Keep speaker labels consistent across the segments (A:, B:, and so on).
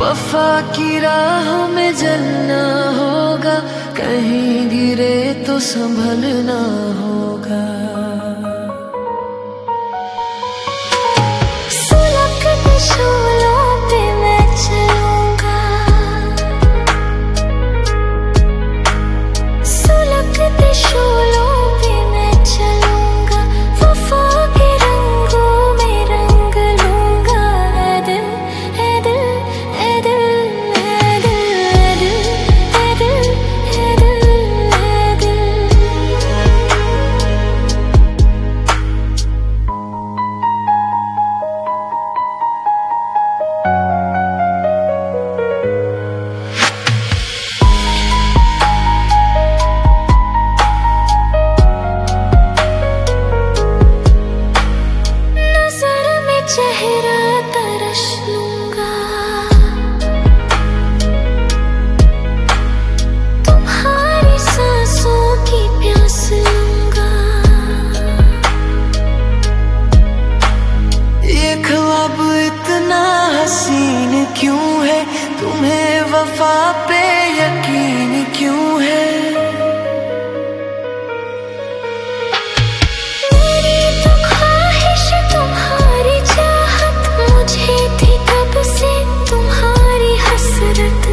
A: वफा की राह में जलना होगा, कहीं गिरे तो संभलना होगा।
B: सुलगते शोलों पे मैं चलूंगा, सुलगते शोलों पे मैं चलूंगा। वफा के रंगों में रंग लूंगा। ऐ दिल ऐ दिल ऐ दिल ऐ दिल ऐ दिल ऐ दिल ऐ दिल ऐ नजर में चेहरा तरश लूंगा, तुम्हारी सांसों की प्यास लूंगा।
A: ये ख्वाब इतना हसीन क्यों है, तुम्हें वफा पे यकीन क्यों है?
B: मेरी तो ख्वाहिश तुम्हारी चाहत, मुझे थी कब से तुम्हारी हसरत।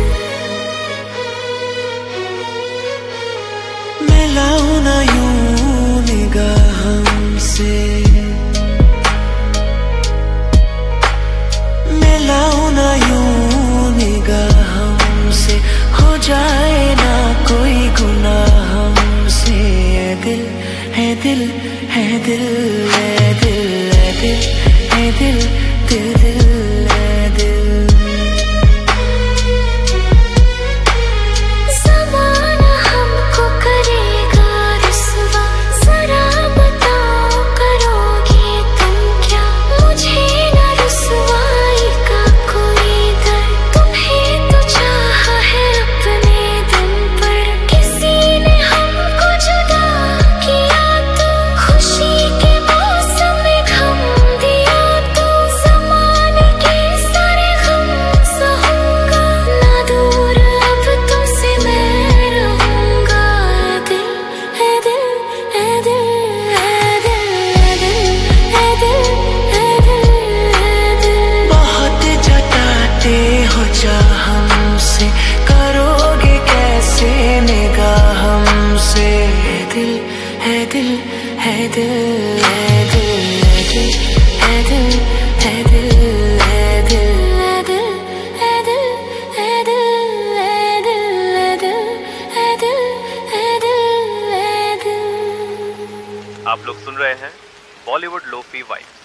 A: मिलाऊं ना यूं निगाह हमसे, मिलाऊं ना यूं निगाह हमसे, हो जाए ना कोई गुनाह हमसे। ऐ दिल है दिल है दिल है दिल है दिल है दिल दिल दिल है दिल।
B: ज़माना हमको करेगा रुसवा, ज़रा बताओ करोगे तुम क्या? मुझे न रुसवाई का कोई डर, तुम्हें तो चाहा है अपने दिल पर। किसी ने हमको जुदा किया तो खुशी के मौसम में गम दिया तो, ज़माने के सारे गम सहूंगा। ना दूर अब तुमसे मैं रहूंगा। ऐ दिल ऐ दिल ऐ दिल ऐ दिल ऐ दिल ऐ दिल ऐ दिल।
A: बहुत जताते हो चाह हमसे, करोगे कैसे निगाह हमसे? है दिल है दिल है दिल है दिल है दिल है दिल है दिल है दिल
B: ऐ दिल ऐ दिल ऐ दिल ऐ दिल ऐ दिल ऐ दिल ऐ दिल ऐ दिल।
C: आप लोग सुन रहे हैं बॉलीवुड लोफी वाइब्स।